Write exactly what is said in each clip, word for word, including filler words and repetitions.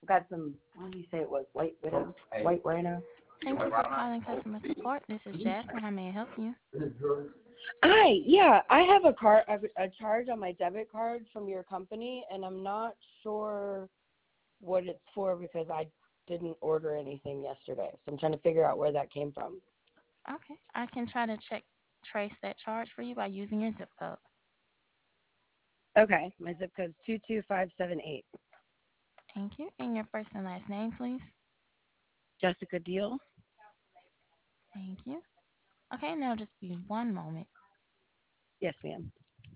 Got some. What did you say it was? White widow. White rhino. Thank you for calling customer support. This is Jasmine. How may I help you? Hi. Yeah, I have a car a, a charge on my debit card from your company, and I'm not sure what it's for because I didn't order anything yesterday. So I'm trying to figure out where that came from. Okay. I can try to check trace that charge for you by using your zip code. Okay, my zip code is two two five seven eight. Thank you. And your first and last name, please. Jessica Deal. Thank you. Okay, now just be one moment. Yes, ma'am.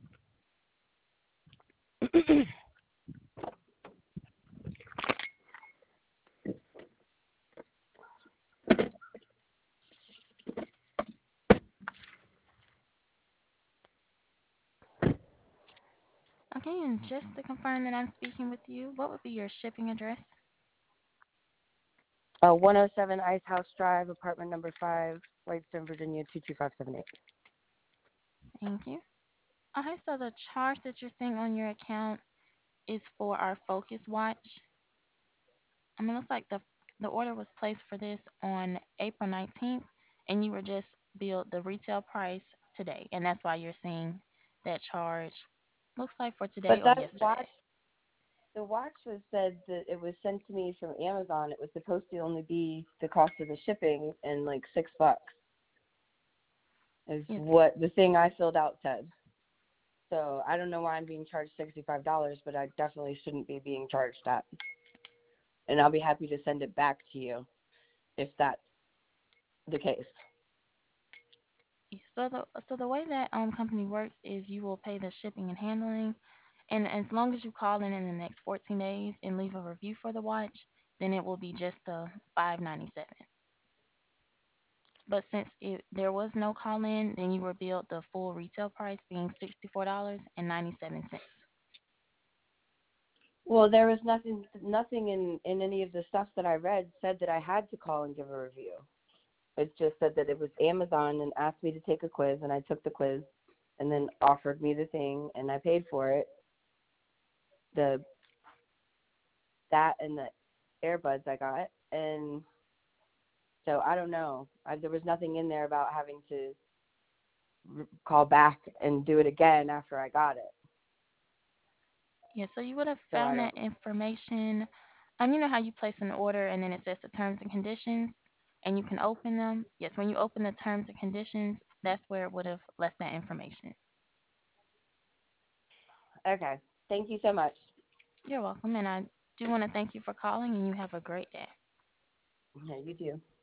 Okay, and just to confirm that I'm speaking with you, what would be your shipping address? Uh, one oh seven Ice House Drive, apartment number five, Whitestone, Virginia, two two five seven eight. Thank you. Okay, so the charge that you're seeing on your account is for our Focus watch. I mean, it looks like the the order was placed for this on April nineteenth, and you were just billed the retail price today, and that's why you're seeing that charge. Looks like for But today or that yesterday. watch, the watch was said that it was sent to me from Amazon. It was supposed to only be the cost of the shipping and like six bucks is Yes. what the thing I filled out said. So I don't know why I'm being charged sixty-five dollars, but I definitely shouldn't be being charged that. And I'll be happy to send it back to you if that's the case. Yes. So the so the way that um company works is you will pay the shipping and handling, and as long as you call in in the next fourteen days and leave a review for the watch, then it will be just the five ninety seven. But since it, there was no call in, then you were billed the full retail price being sixty four dollars and ninety seven cents. Well, there was nothing nothing in, in any of the stuff that I read said that I had to call and give a review. It just said that it was Amazon and asked me to take a quiz, and I took the quiz and then offered me the thing, and I paid for it. The that and the earbuds I got, and so I don't know. I, there was nothing in there about having to r- call back and do it again after I got it. Yeah, so you would have So I found don't. that information. Um, you know how you place an order and then it says the terms and conditions, and you can open them. Yes, when you open the terms and conditions, that's where it would have left that information. Okay. Thank you so much. You're welcome, and I do want to thank you for calling, and you have a great day. Yeah, you too.